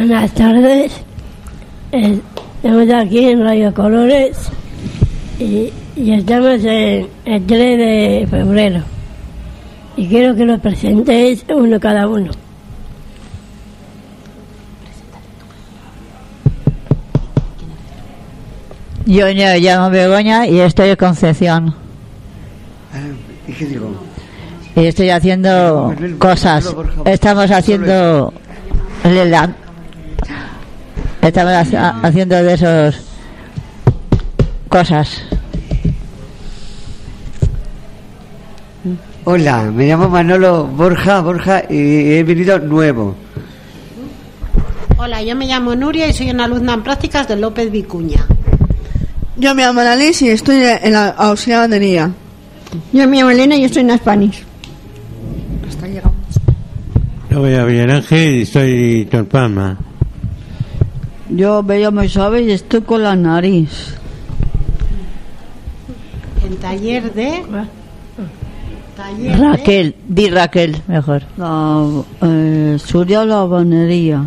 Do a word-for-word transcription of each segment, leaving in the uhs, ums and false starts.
Buenas tardes. Eh, estamos aquí en Radio Colores y, y estamos en el tres de febrero. Y quiero que lo presentéis uno cada uno. Yo me llamo Begoña y estoy en Concepción. ¿Y qué digo? Y estoy haciendo cosas. Estamos haciendo... Estamos haciendo de esos cosas. Hola, me llamo Manolo Borja, Borja y he venido nuevo. Hola, yo me llamo Nuria y soy una alumna en prácticas de López Vicuña. Yo me llamo Annalise y estoy en la auxiliar de día. Yo me llamo Elena y estoy en Spanish. Hasta llegamos. Yo me llamo Miguel Ángel y estoy en Palma. Yo me llamo Isabel y estoy con la nariz. En taller de... Taller Raquel, de... di Raquel, mejor. La, eh, Surya la banería.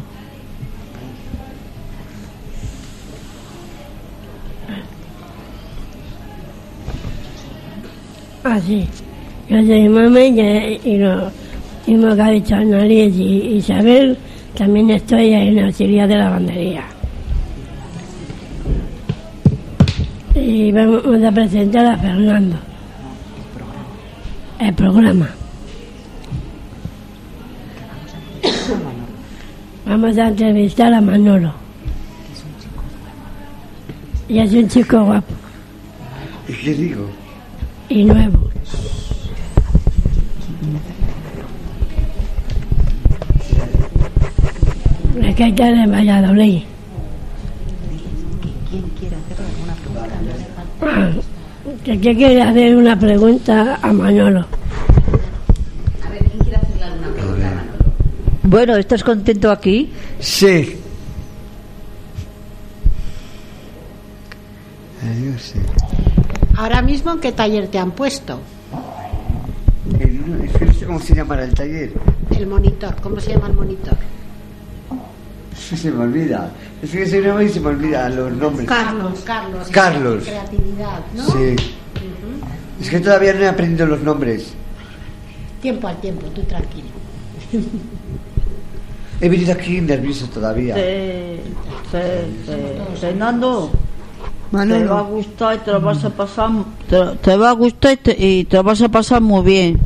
Ah, sí. Yo soy mamá y, y lo mismo que ha dicho Annalise y Isabel, también estoy en auxiliar de lavandería. Y vamos a presentar a Fernando. El programa. Vamos a entrevistar a Manolo. Y es un chico guapo. ¿Y qué digo? Y nuevo. Es que hay que ir en Valladolid. ¿Quién quiere hacer alguna pregunta? ¿Qué quiere hacer una pregunta a Manolo? A ver, ¿quién quiere hacerle alguna pregunta a Manolo? Bueno, ¿estás contento aquí? Sí. Adiós, sí. Ahora mismo, ¿en qué taller te han puesto? El, es que no sé cómo se llama el taller. El monitor, ¿cómo se llama el monitor? Se me olvida. Es que soy nuevo y se me olvidan los nombres. Carlos, Carlos. Carlos. Creatividad, ¿no? Sí. Uh-huh. Es que todavía no he aprendido los nombres. Tiempo al tiempo, tú tranquilo. He venido aquí nervioso todavía. Sí, sí, sí. Fernando, Manolo. te va a gustar y te lo vas a pasar, te, te va a gustar y te, y te lo vas a pasar muy bien.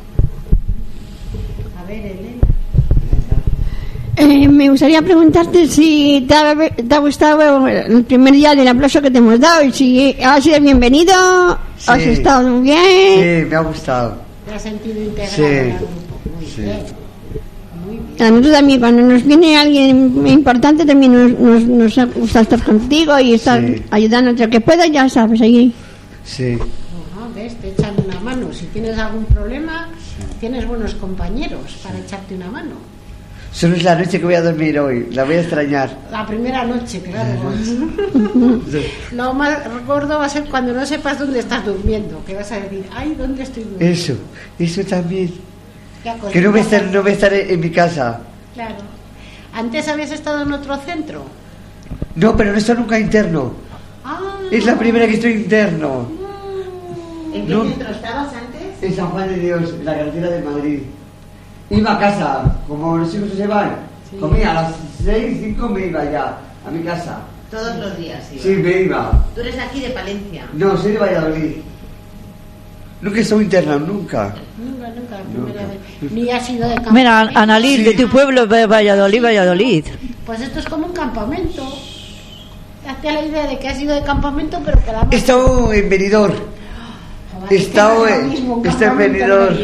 A ver, Elena. Eh, me gustaría preguntarte si te ha, te ha gustado el primer día del aplauso que te hemos dado y si has sido bienvenido, Sí. has estado muy bien. Sí, me ha gustado. ¿Te has sentido integrado Sí. en el grupo? Muy Sí. bien. Muy bien. A nosotros también, cuando nos viene alguien importante, también nos, nos, nos gusta estar contigo y estar Sí. ayudándote lo que pueda, ya sabes, allí. Sí. Ajá, ¿ves? Te echan una mano. Si tienes algún problema, tienes buenos compañeros para echarte una mano. Solo es la noche que voy a dormir hoy. La voy a extrañar. La primera noche, claro. Lo más gordo va a ser cuando no sepas dónde estás durmiendo, que vas a decir, ay, ¿dónde estoy durmiendo? Eso, eso también. Ya, Que no voy a estar, no voy a estar en mi casa. Claro. ¿Antes habías estado en otro centro? No, pero no está nunca interno. Ah. Es la primera que estoy interno. ¿En qué No. centro estabas antes? En San Juan de Dios, en la carretera de Madrid. Iba a casa, como los hijos se van. Sí. Comía a las seis, cinco me iba ya a mi casa. Todos los días, sí. Sí, me iba. Tú eres aquí de Palencia. No, soy de Valladolid. Nunca he estado interno, nunca. Nunca, nunca, la Nunca. primera vez. Ni has ido de campamento. Mira, Annalise, Sí. de tu pueblo, de Valladolid, Valladolid. Pues esto es como un campamento. Hazte la idea de que has ido de campamento, pero que la He estado en Benidorm. He estado en, he estado en Benidorm.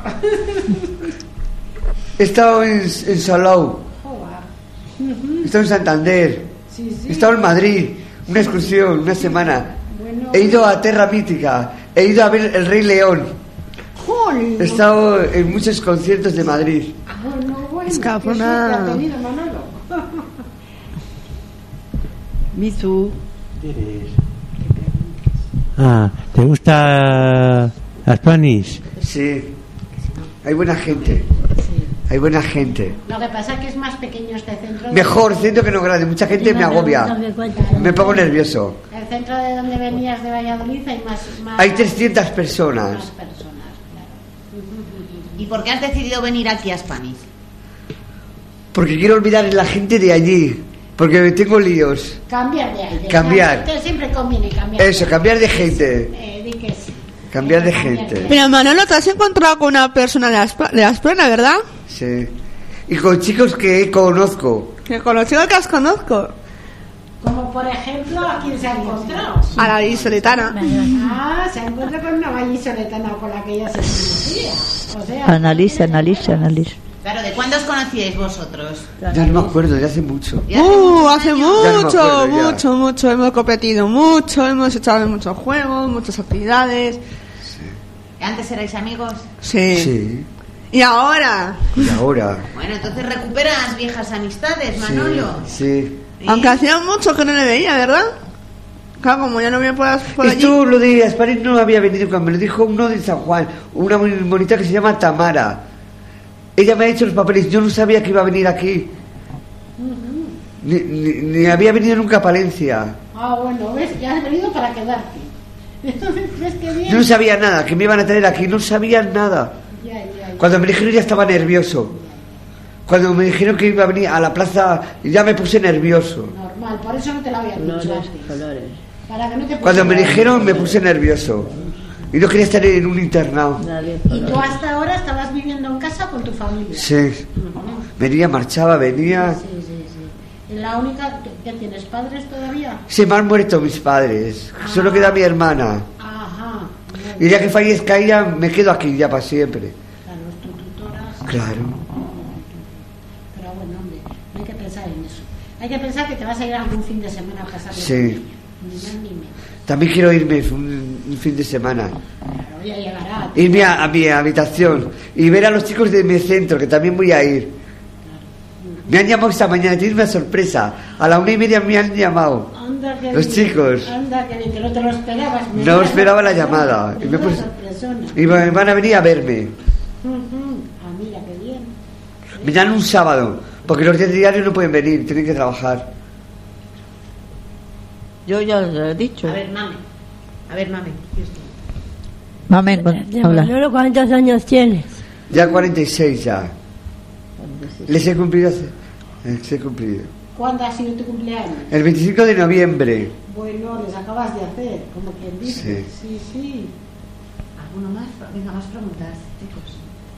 He estado en, en Salou. He estado en Santander. Sí, sí. He estado en Madrid. Una excursión, una semana. Bueno. He ido a Terra Mítica. He ido a ver El Rey León. Jolín. He estado en muchos conciertos de Madrid. Bueno, bueno. Es que qué fue suerte una- ha tenido Manolo. Mizu. Ah, ¿te gusta Spanish? Sí. Hay buena gente. hay buena gente. Lo que pasa es que es más pequeño este centro. Mejor centro que no grande, mucha gente me agobia. Me pongo nervioso. El centro de donde venías de Valladolid hay más... más Hay trescientas personas. Más personas, claro. ¿Y por qué has decidido venir aquí a Spanish? Porque quiero olvidar a la gente de allí. Porque tengo líos. Cambiar de aire. Cambiar. Que siempre conviene cambiar. Eso, cambiar de gente. Eh, di que sí. Cambiar de Cambiar gente. Pero Manolo, te has encontrado con una persona de Aspa- de Asprona, ¿verdad? Sí. Y con chicos que conozco. Que con los chicos que os conozco. Como por ejemplo, ¿a quién se ha encontrado? A la vallisoletana. Ah, se encuentra con una vallisoletana con la que ella se conocía. O sea, Analiza, analiza, analiza. Claro, ¿de cuándo os conocíais vosotros? Ya no me acuerdo, de hace mucho. ¿Y hace Uh, muchos hace años? mucho, Ya no me acuerdo, ya. mucho, mucho. Hemos competido mucho, hemos echado muchos juegos, muchas actividades. ¿Antes erais amigos? Sí. Sí. Y ahora, Y ahora. Bueno, entonces recuperas viejas amistades, Manolo. Sí. ¿Sí? aunque hacía mucho que no le veía, ¿verdad? Claro, como ya no me puedas por allí. Esto lo de Asparis no había venido cuando me lo dijo uno de San Juan, una muy bonita que se llama Tamara. Ella me ha hecho los papeles, yo no sabía que iba a venir aquí. Ni, ni, ni había venido nunca a Palencia. Ah, bueno, ves, ya has venido para quedarte. Entonces, ¿ves qué bien? Yo no sabía nada, que me iban a traer aquí, no sabía nada. Ya, ya, ya. Cuando me dijeron ya estaba nervioso. Cuando me dijeron que iba a venir a la plaza, ya me puse nervioso. Normal, por eso no te lo había dicho Colores, antes. colores. Para que no te Cuando me pusieras- dijeron me puse nervioso. Y no quería estar en un internado. Y tú hasta ahora estabas viviendo en casa con tu familia. Sí. Ujú. Venía, marchaba, venía. Sí, sí, sí. La única que tienes padres todavía. Se me han muerto mis padres. Solo queda mi hermana. Ajá. Y ya que fallezca ella, me quedo aquí ya para siempre. Claro, tu tutora. Claro. Pero bueno, hombre, no hay que pensar en eso. Hay que pensar que te vas a ir algún fin de semana a pasar. Sí. Ni más ni menos. También quiero irme un, un fin de semana. Claro, ya llegará. Irme a, a mi habitación y ver a los chicos de mi centro, que también voy a ir. Me han llamado esta mañana, tiene una sorpresa. A la una y media me han llamado. Anda, que Los bien. chicos. Anda, que bien, que no te lo esperabas. No Menuda esperaba la sorpresona, llamada. Y, me menuda puse- sorpresona. y va- van a venir a verme. Ujú. Ah, mira, qué bien. Vendrán un sábado, porque los días diarios no pueden venir, tienen que trabajar. Yo ya lo he dicho. A ver, mame. A ver, mame. ¿qué usted? Mamen, De habla. Manolo, ¿cuántos años tienes? Ya cuarenta y seis ya. Les he cumplido hace... Les he cumplido. ¿Cuándo ha sido tu cumpleaños? El veinticinco de noviembre. Bueno, les acabas de hacer, como quien dice. Sí. Sí, sí. ¿Alguno más? Venga, más preguntas, chicos.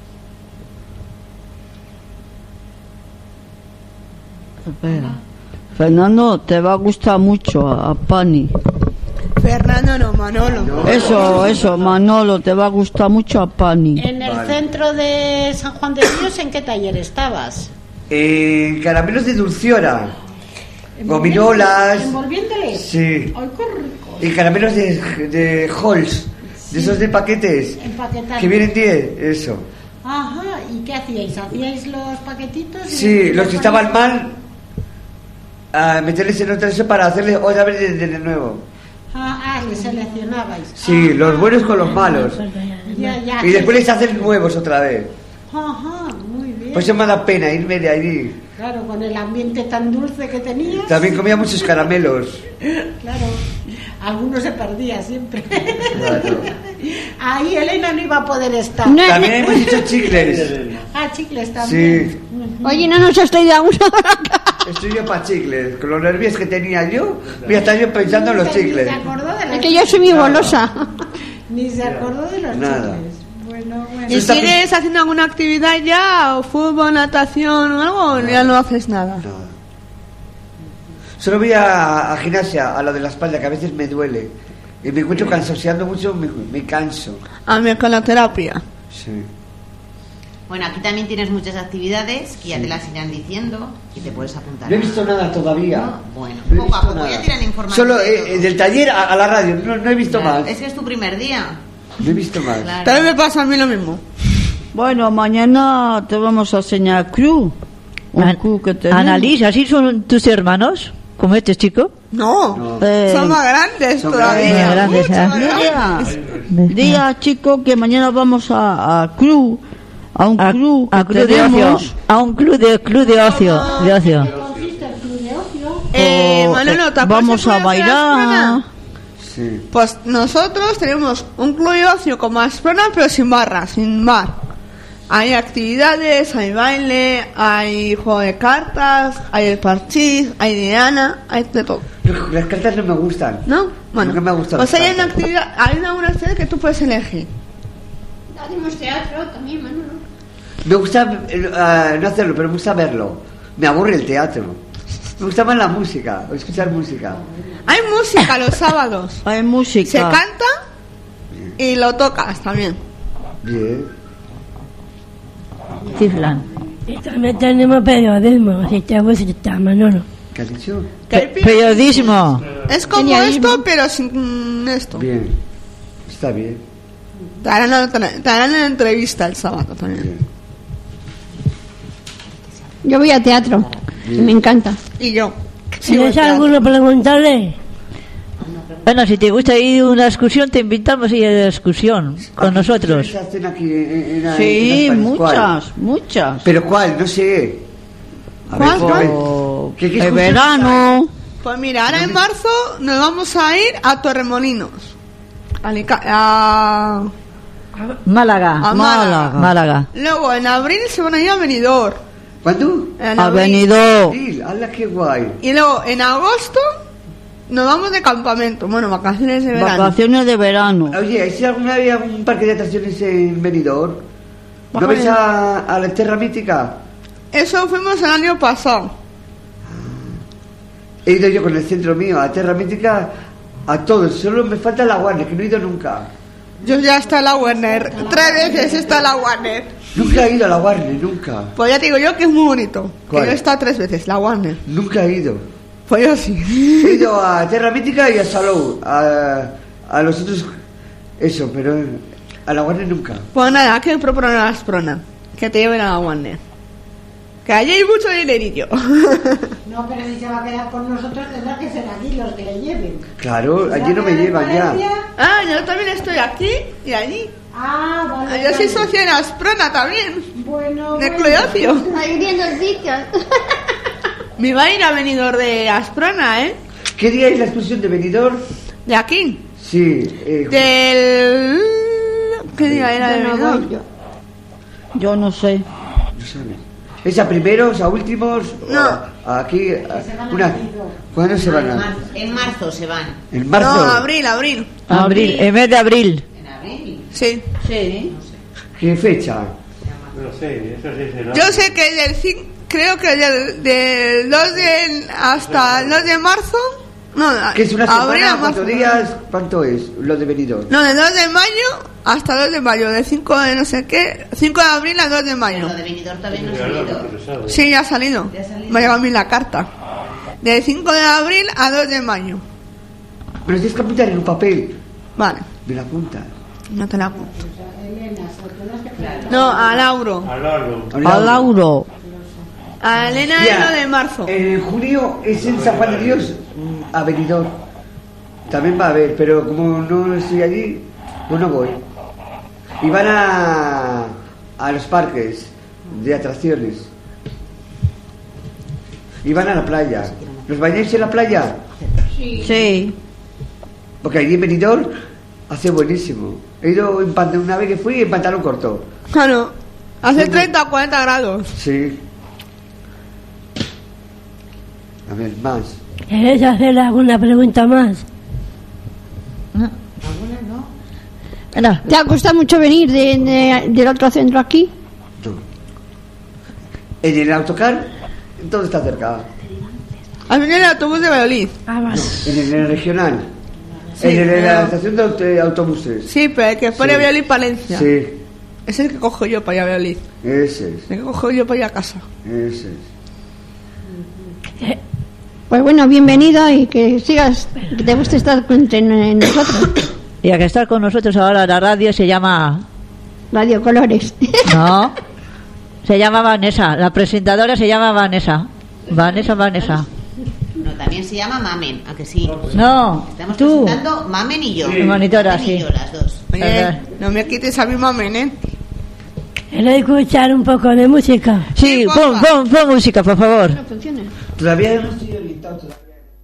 Espera. Fernando, te va a gustar mucho a, a Pani. Fernando no, Manolo. Eso, eso, Manolo, te va a gustar mucho a Pani. En el Vale. centro de San Juan de Dios, ¿en qué taller estabas? Eh, caramelos de dulciora. Gominolas. ¿Envolviéndoles? Sí. Ay, qué rico. Y caramelos de, de Halls. De esos de paquetes. Empaquetados. Que vienen diez. Eso. Ajá, ¿y qué hacíais? ¿Hacíais los paquetitos? y Sí, les los que poníais- estaban mal. A meterles en otra eso para hacerles otra vez de, de nuevo. Ah, ah, les seleccionabais. Sí, Ah, los buenos con los malos. Ya, ya. Y después les hacen nuevos otra vez. Ajá, muy bien. Pues eso me da pena irme de allí. Claro, con el ambiente tan dulce que tenías. También comía muchos caramelos. Claro, algunos se perdía siempre. Claro. Ahí Elena no iba a poder estar. No. También hemos hecho chicles. Ah, chicles también. Sí. Oye, no nos has traído aún ahora. Estoy yo para chicles. Con los nervios que tenía yo, voy a estar yo pensando en los Ni se- chicles. Ni se acordó de los Es que yo soy muy golosa. Ni se acordó de los Nada. chicles. Bueno, bueno. ¿Y sigues haciendo alguna actividad ya? ¿O fútbol, natación o algo? ¿O ya no haces nada? Nada. Solo voy a, a gimnasia, a la de la espalda, que a veces me duele. Y me encuentro cansoseando mucho, me, me canso. A mí con la terapia. Sí. Bueno, aquí también tienes muchas actividades que ya te las irán diciendo y te puedes apuntar. No he visto nada todavía. No, bueno, No he poco a visto poco nada. ya tiran información. Solo de eh, todo. del taller a, a la radio, no, no he visto Claro, más. Es que es tu primer día. No he visto más. Claro. También me pasa a mí lo mismo. Bueno, mañana te vamos a enseñar crew. Un An- crew que tenemos. Annalise, ¿así son tus hermanos? ¿Como este chico? No, No. Eh, son más grandes son todavía. más grandes, mucho ¿eh? más grandes. Día, día, chico, que mañana vamos a, a crew a un A, club a que club de tenemos. ocio. A un club de club de ocio. De ocio. consiste el club de ocio? Eh, O- Manolo, ¿te acuerdas Vamos que a fue la bailar. Asprona? Sí. Pues nosotros tenemos un club de ocio como Asprona, pero sin barra, sin bar. Hay actividades, hay baile, hay juego de cartas, hay el parchís, hay diana, hay de todo. Las cartas no me gustan. ¿No? Bueno, Nunca me ha gustado pues las hay una cartas. actividad, hay una, una actividad que tú puedes elegir. Hacemos teatro también, Manolo. Me gusta eh, no hacerlo, pero me gusta verlo. Me aburre el teatro. Me gusta más la música, o escuchar música. Hay música los sábados. Hay música. Se canta y lo tocas también. Bien. Chiflan. Y también tenemos periodismo, si te gusta, Manolo. ¿Qué has dicho? Que hay Pe- periodismo. Es como Genialismo. esto, pero sin esto. Bien. Está bien. Te harán, otra- te harán una entrevista el sábado también. Bien. Yo voy a teatro y me encanta. Y yo. ¿Tienes alguno preguntarle? Bueno, si te gusta ir a una excursión, te invitamos a ir a la excursión con nosotros. ¿Qué hacen aquí en, en, Sí, en las Paris? ¿Cuál? muchas, muchas. ¿Pero cuál? No sé. A ¿Cuál, ver, cuál? a ver. ¿Qué- qué El excursión verano. Pues mira, ahora en marzo nos vamos a ir a Torremolinos. A, Lica- a- Málaga. a Málaga. Málaga. Luego en abril se van a ir a Benidorm. ¿Cuándo? En Ha abril. venido. Sí, ¡hala, qué guay! Y luego en agosto nos vamos de campamento. Bueno, vacaciones de verano. Vacaciones de verano. Oye, ¿hay alguna vez algún parque de atracciones en Benidorm? ¿No Baja ves de- a, a la Terra Mítica? Eso fuimos el año pasado. He ido yo con el centro mío a Terra Mítica a todos, solo me falta la Warner, que no he ido nunca. Yo ya está la Warner. Tres veces está la Warner. Nunca he ido a la Warner, nunca. Pues ya te digo yo que es muy bonito. ¿Cuál? Que yo he estado tres veces, la Warner. Nunca he ido. Pues yo sí. He ido a Terra Mítica y a Salou, a, a los otros, eso, pero a la Warner nunca. Pues nada, que proponer a las Prona. Que te lleven a la Warner. Que allí hay mucho dinerillo. No, pero si se va a quedar con nosotros, tendrá que ser aquí los que le lleven. Claro, Si se allí va no a me quedar en llevan ya. Valencia, Ah, yo también estoy aquí y allí. Ah, vale. Yo soy vale. socia de las Prona también. Bueno, De bueno. Club de Ocio. Abriendo sitios. Me va a ir a Benidorm de Asprona, ¿eh? ¿Qué día es la excursión de Benidorm? De aquí. Sí, eh, Del... ¿Qué día era de Yo no Benidorm? voy, yo. Yo no sé. no sabes. ¿Es a primeros, a últimos? o No. a- aquí, a- se van a una, Benidorm. ¿cuándo se van En a...? marzo, en marzo se van. En marzo. No, abril, abril. Abril. En mes de abril. En abril. Sí. Sí. ¿Qué fecha? No sé, eso sí será. Yo sé que del cinco, creo que del, del dos de hasta el dos de marzo. No, ¿Qué es una abril a semana? marzo. ¿Cuántos días? ¿Cuánto es lo de Benidorm? No, del dos de mayo hasta dos de mayo. Del cinco de no sé qué. cinco de abril al dos de mayo. Lo de Benidorm todavía no ha Ya lo salido. hemos pensado. Sí, ya ha salido. Ya ha salido. Me ha llegado a mí la carta. Del cinco de abril a dos de mayo. Pero tienes que apuntar en un papel. Vale, Me la apunta. no te la apunto. No, a Lauro. A Lalo. A Lauro. A Elena Mira, es lo de marzo. En junio es en San Juan de Dios, mm, a Benidorm. También va a haber, pero como no estoy allí, pues no voy. Y van a, a los parques de atracciones. Y van a la playa. ¿Los bañáis en la playa? Sí. Porque allí en Benidorm hace buenísimo. He ido en pan- una vez que fui en pantalón corto. Claro, hace treinta o cuarenta grados. Sí. A ver, más. ¿Quieres hacer alguna pregunta más? Bueno, ¿Te ha costado mucho venir de, de- del otro centro aquí? No. En el autocar, todo está cerca. Al venir el autobús de Valladolid. Ah, vale. En el, en el regional. Sí, en el- en la pero- estación de auto- autobuses. Sí, pero el que pone Sí. a Valladolid Palencia. Sí, Es el que cojo yo para ir a Valladolid. ese es. El que cojo yo para ir a casa. Ese es. Pues bueno, bienvenido y que sigas, que te guste estar entre n- nosotros. y a que estar con nosotros ahora la radio se llama... Radio Colores. No, se llama Vanessa. La presentadora se llama Vanessa. Vanessa, Vanessa. No, también se llama Mamen, ¿a que sí? No, Estamos tú. presentando Mamen y yo. Sí. Monitora, Mamen y sí. yo, las dos. Oye, no me quites a mi mamen, ¿eh? ¿Queréis escuchar un poco de música? Sí, pon, pon, pon música, por favor. No funciona. Todavía no estoy orientado todavía.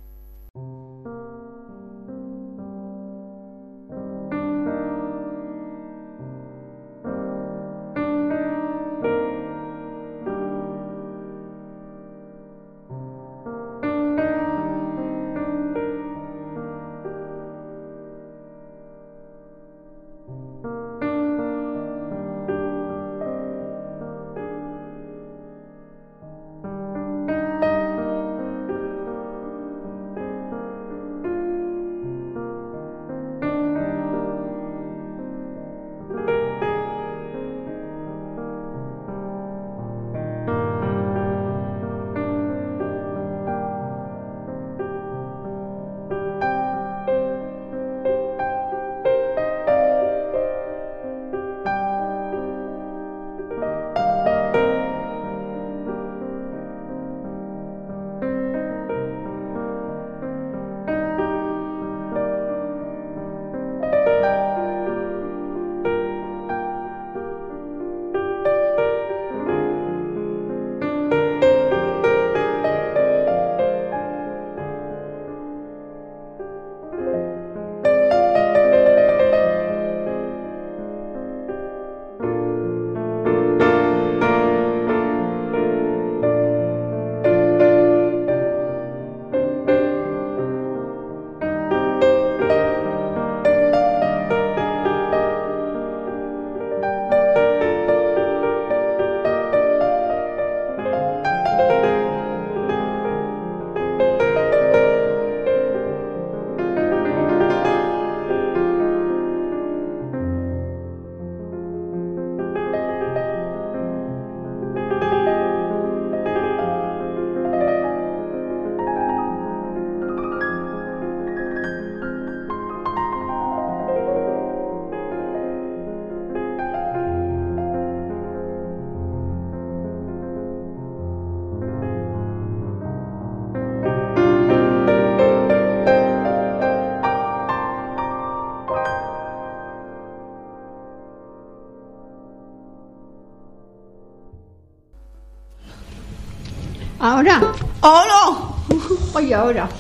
Ahora. ¡Hola! Oye, ahora.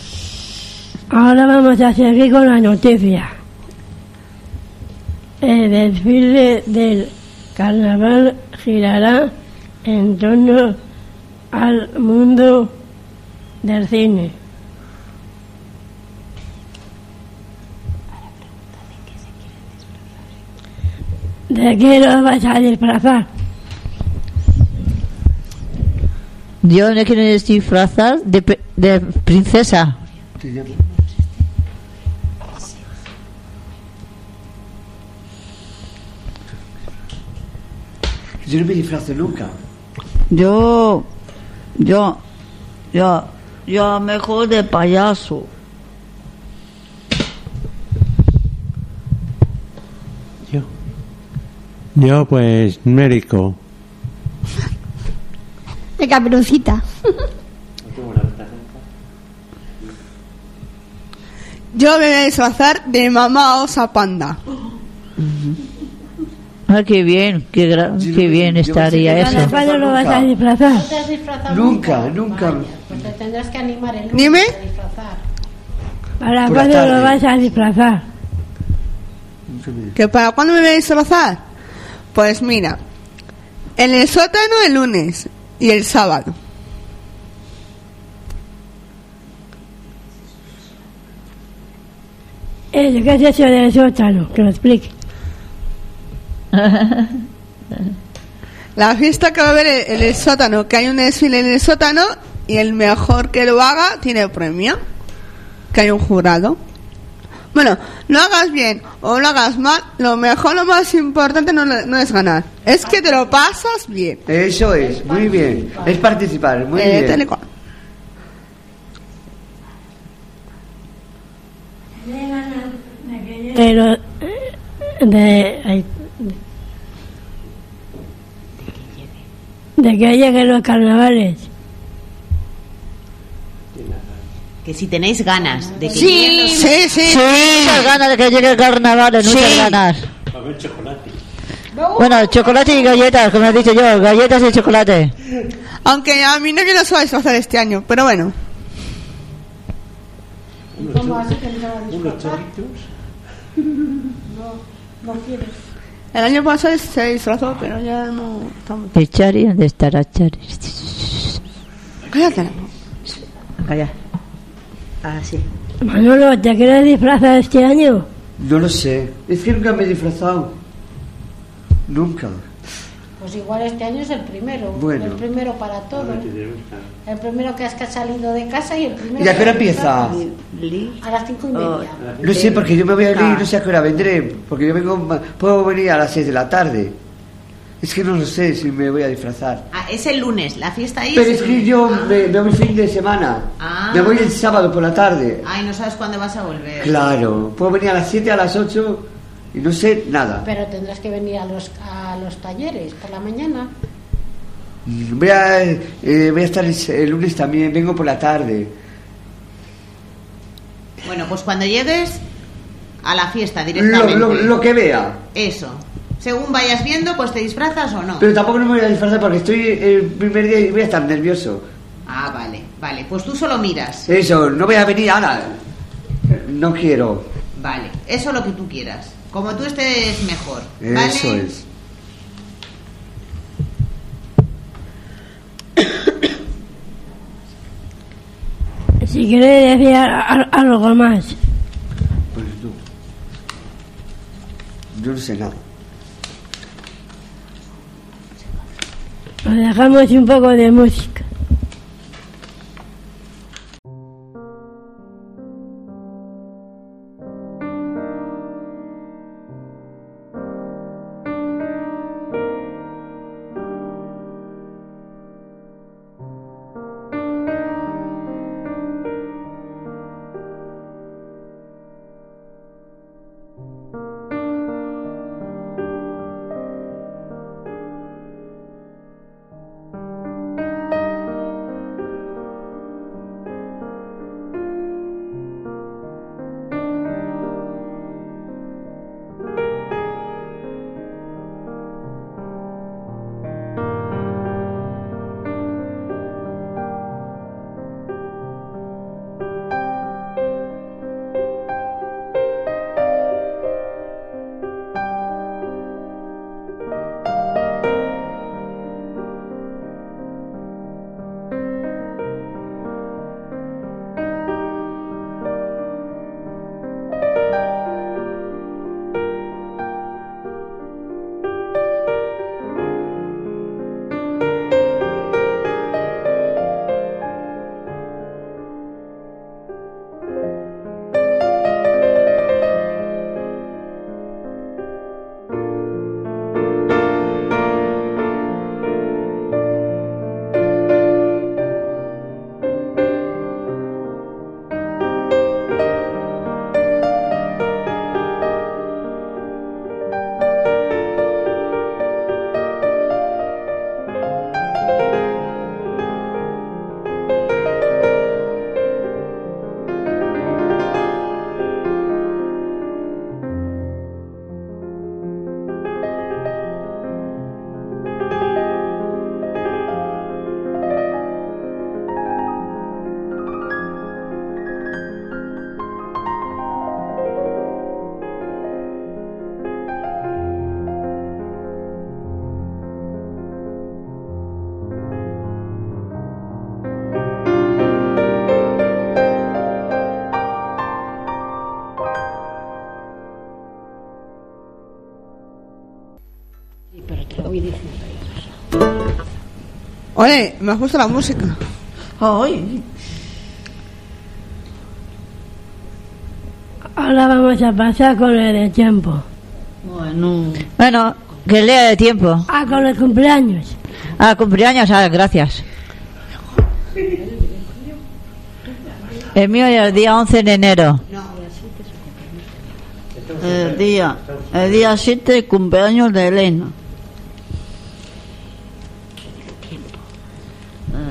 Ahora vamos a seguir con la noticia. El desfile del carnaval girará en torno al mundo del cine. ¿De qué lo vas a disfrazar? Yo me quiero disfrazar de, pe- de princesa. Yo no me disfrazo nunca. Yo, yo, yo, yo mejor de payaso. Yo. Yo, pues, médico. De Caperucita. Yo me voy a disfrazar de mamá osa panda. Ah, qué bien, qué, gra- Yo qué no- bien yo estaría me sé eso. ¿Cuándo lo vas a disfrazar? ¿No te has disfrazado Nunca, nunca. Vaya, pues te tendrás que animar el lunes Dime. a disfrazar. ¿Para Por la cuándo lo tarde. vas a disfrazar? ¿Que para cuándo me voy a disfrazar? Pues mira, en el sótano el lunes y el sábado. Eh, ¿Qué es eso del sótano? Que lo explique. La fiesta que va a haber en el sótano, que hay un desfile en el sótano y el mejor que lo haga tiene premio, que hay un jurado. Bueno, lo hagas bien o lo hagas mal, lo mejor, lo más importante no, no es ganar, es que te lo pasas bien. Eso es, muy bien. Es participar, muy Eh, bien. Telecom. Pero eh, de, ay, de que lleguen los carnavales. Que si tenéis ganas de que Sí, lleguen los- sí, sí. Sí, muchas ganas de que llegue el carnaval, muchas Sí. ganas. Bueno, chocolate y galletas, como he dicho yo, galletas y chocolate. Aunque a mi novio no se va a disfrazar este año, pero bueno. ¿Cómo así que no te va a disfrazar? No, no quieres. El año pasado se disfrazó, pero ya no estamos. ¿Y Chari? ¿Dónde estará Chari? Cállate. Calla. Ah, sí. Manolo, ¿te quieres disfrazar este año? No lo sé. Es que nunca me he disfrazado. Nunca. Pues igual este año es el primero. Bueno. El primero para todo. El primero que has salido de casa y el primero. ¿Y a qué hora que empieza? A las cinco y media. No sé, porque yo me voy a ir y no sé a qué hora vendré. Porque yo vengo, puedo venir a las seis de la tarde. Es que no lo sé si me voy a disfrazar. Ah, es el lunes, la fiesta ahí. Pero es que yo me, me voy el fin de semana. Ah. Me voy el sábado por la tarde. Ay, no sabes cuándo vas a volver. Claro, puedo venir a las siete, a las ocho y no sé nada. Pero tendrás que venir a los, a los talleres por la mañana. Voy a, eh, voy a estar el, el lunes también, vengo por la tarde. Bueno, pues cuando llegues a la fiesta directamente. Lo, lo, lo que vea. Eso. Según vayas viendo, pues te disfrazas o no. Pero tampoco no me voy a disfrazar porque estoy el primer día y voy a estar nervioso. Ah, vale, vale. Pues tú solo miras. Eso, no voy a venir ahora. No quiero. Vale, eso lo que tú quieras. Como tú estés mejor. ¿Vale? Eso es. Si quieres decir algo más. Pues no. Yo no sé nada. Nos dejamos un poco de música. Oye, me gusta la música. Ay. Ahora vamos a pasar con el de tiempo. Bueno. Bueno, que lea de tiempo. Ah, con el cumpleaños. Ah, cumpleaños, ah, gracias. El mío es el día once de enero. El día, el día siete, cumpleaños de Elena.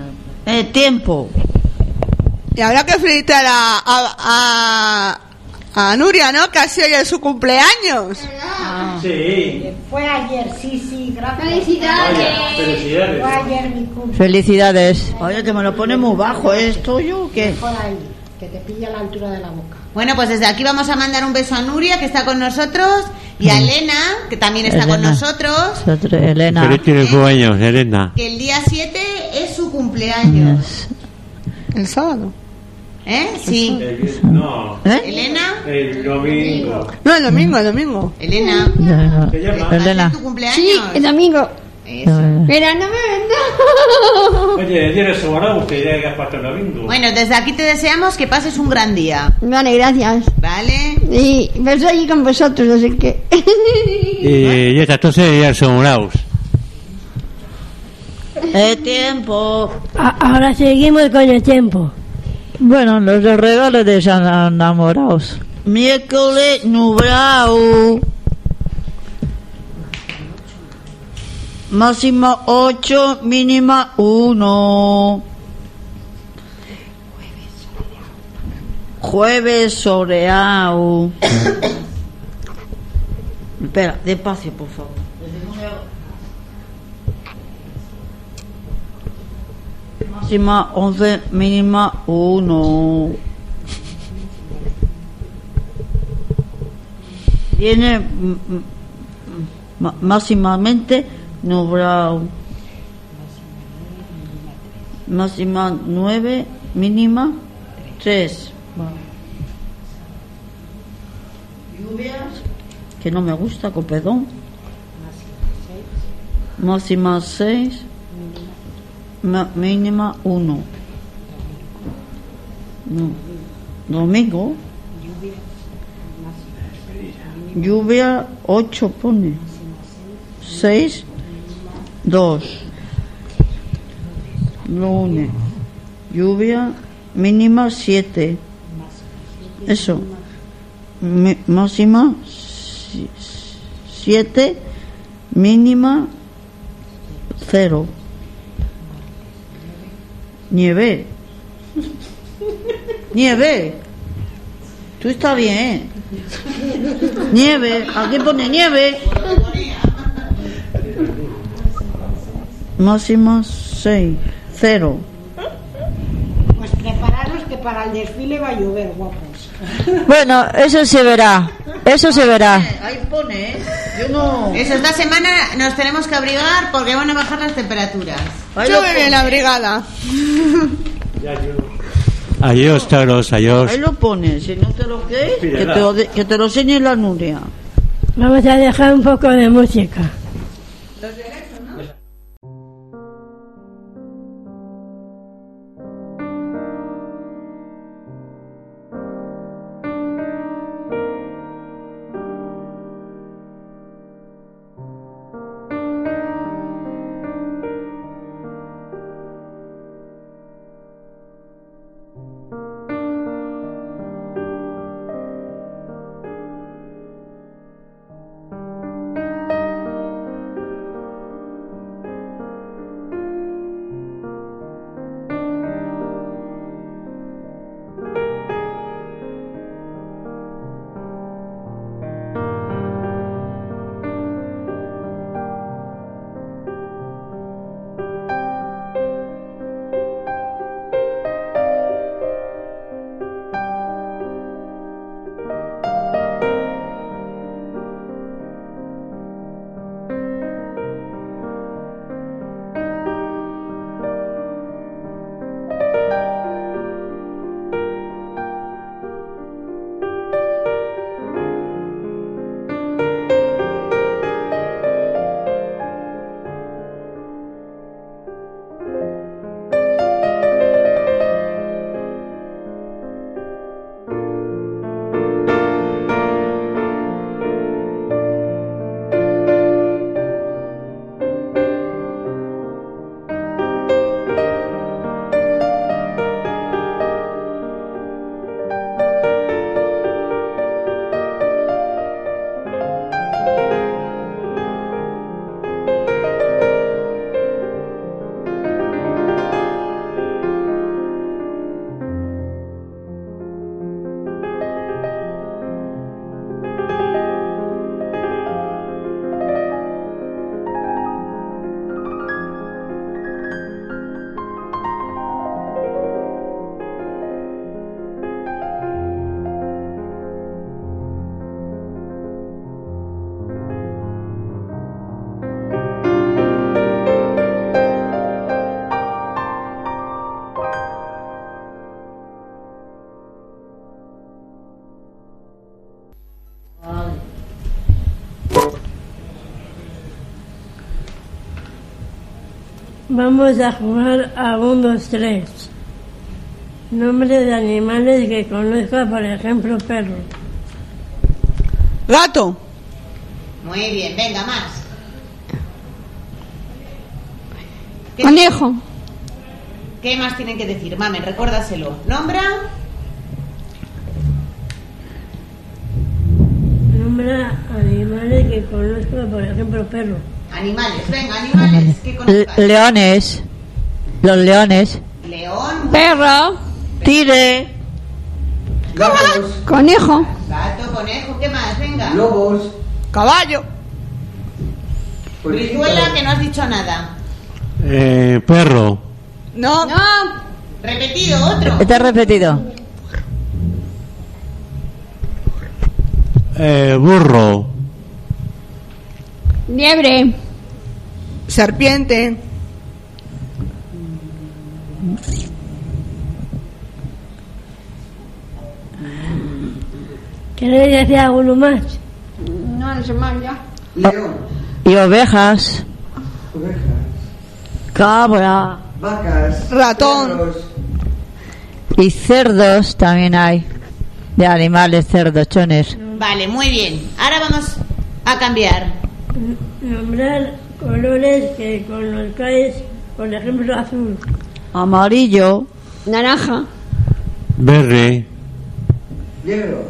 El tiempo. Y habrá que felicitar a, a, a, a Nuria, ¿no? Que ha sido ya su cumpleaños. Ah. Sí. Fue ayer, sí, sí, gracias. Felicidades. Vaya, felicidades. Fue ayer mi cumpleaños. Felicidades. Oye, que me lo pone muy bajo, ¿eh? ¿Es tuyo o qué? Por ahí, que te pilla a la altura de la boca. Bueno, pues desde aquí vamos a mandar un beso a Nuria, que está con nosotros, y a Elena, que también está con Elena. nosotros, Nosotros- Elena. Feliz tiene cumpleaños, Elena. que el día siete es su cumpleaños. El sábado. ¿Eh? Sí. El- no, ¿Eh? Elena, el domingo. No, el domingo, el domingo. Elena, No, no. ¿Se llama? Elena. ¿tu cumpleaños? Sí, el domingo. Eso. No, Pero no me vendo. Oye, tienes sobrado usted ya que has pasado el domingo. Bueno, desde aquí te deseamos que pases un gran día, Vale, gracias. ¿vale? Y beso allí con vosotros, así que. Y ya está, entonces ya asombrados. El tiempo. A- ahora seguimos con el tiempo. Bueno, los dos regalos de San enamorados. Miércoles nublado. Máxima ocho, mínima uno. Jueves soleado. Espera, despacio, por favor. Máxima once, mínima uno. Viene mm, mm, ma- máximamente nublado. Máxima nueve, mínima tres. Lluvias, que no me gusta, con perdón. Máxima seis, ma- mínima uno. No. Domingo. Lluvia ocho pone. seis, dos. Lunes. Lluvia mínima siete. Eso. Mi- máxima siete, mínima cero. Nieve. Nieve. Tú estás bien. Nieve. Aquí pone nieve. Máxima seis, cero. Pues prepararos que para el desfile va a llover, guapos. Bueno, eso se verá. Eso se verá. Ahí pone, ¿eh? Yo no. Eso, esta semana nos tenemos que abrigar porque van a bajar las temperaturas. Ahí Yo lo me pone. bien la brigada. Ya yo. Adiós, Taros, adiós. Ahí lo pone. Si no te lo crees, que te lo, de- que te lo enseñe la Nuria. Vamos a dejar un poco de música. Vamos a jugar a un, dos, tres. Nombre de animales que conozca, por ejemplo, perro. Gato. Muy bien, venga, más. ¿Qué, Conejo. ¿Qué más tienen que decir? Mamen, recuérdaselo. Nombra. Nombra animales que conozca, por ejemplo, perro. Animales, venga, animales. ¿Qué Le- conozcas? leones. Los leones. León, Perro. Tigre. Gatos, Conejo. gato, conejo, ¿qué más? Venga. lobos, Caballo. Brizuela, que no has dicho nada. Eh, perro. No. No. Repetido, otro. Está repetido. Eh, burro. Liebre. Serpiente. ¿Queréis decir alguno más? No, no se más ya. león, Y ovejas. ovejas, Cabra. vacas, Ratón. perros, Y cerdos también hay. De animales, cerdochones. Vale, muy bien. Ahora vamos a cambiar. Nombrar colores que conozcáis, por ejemplo, azul. Amarillo. Naranja. Verde. negro.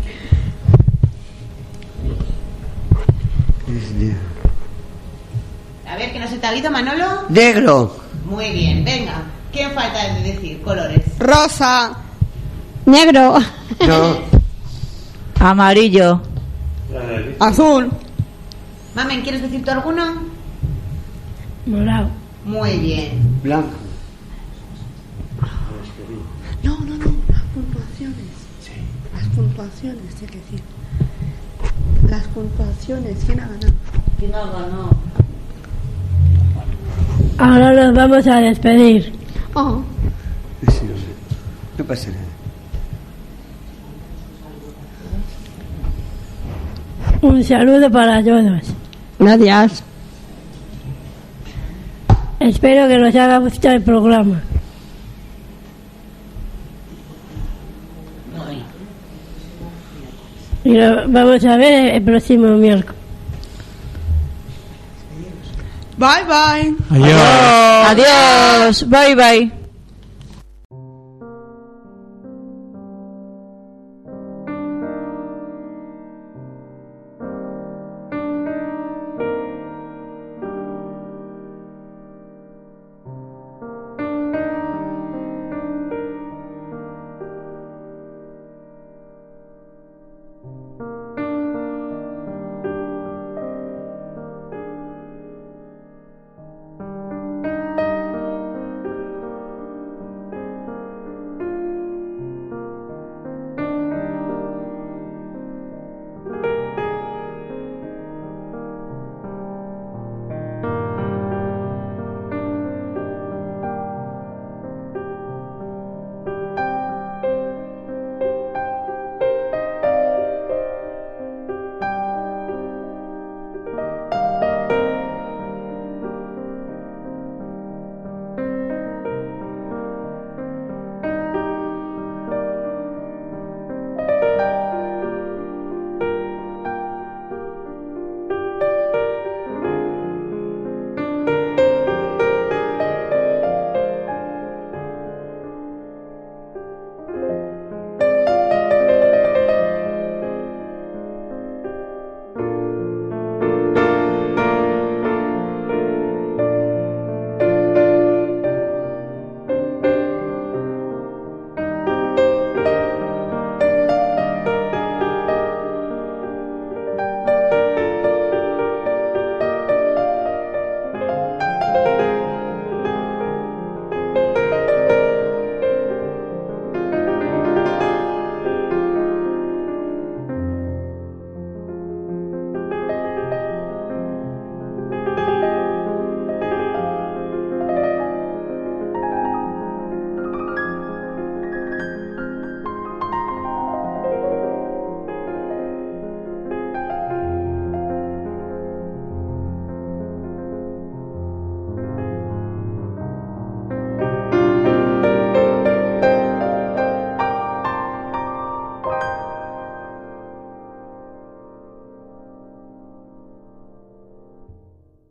Es negro. A ver, que no se te ha oído, Manolo. Negro. Muy bien, venga. ¿Quién falta de decir colores? Rosa. Negro. No. Amarillo. Azul. Mamen, ¿quieres decir tú alguno? Morado. Muy bien. Blanco. No, no, no. Las puntuaciones. Las puntuaciones, tiene que decir. Las puntuaciones. ¿Quién ha ganado? ¿Quién ha ganado? Ahora nos vamos a despedir. Oh. Sí, no sé. No pasa nada. Un saludo para todos. Gracias. Espero que nos haya gustado el programa. Y lo vamos a ver el próximo miércoles. Bye, bye. Adiós. Adiós. Bye bye.